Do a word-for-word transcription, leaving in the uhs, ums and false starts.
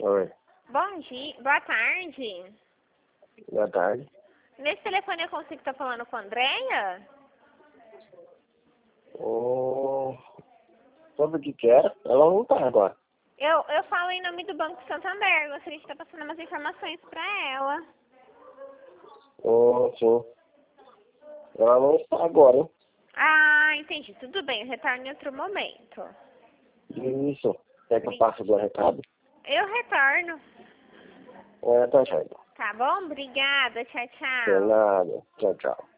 Oi, Bom dia, boa tarde. boa tarde. Nesse telefone eu consigo estar falando com a Andréia? Oh, sobre o que que era? Ela não tá agora. Eu, eu falo em nome do Banco Santander, gostaria de estar passando umas informações para ela. Oh, sim. Ela não está agora, hein? Ah, entendi. Tudo bem, eu retorno em outro momento. Isso. Quer que eu passe o recado? Eu retorno. É, tá certo. Tá bom? Obrigada. Tchau, De tchau. nada. Tchau, tchau.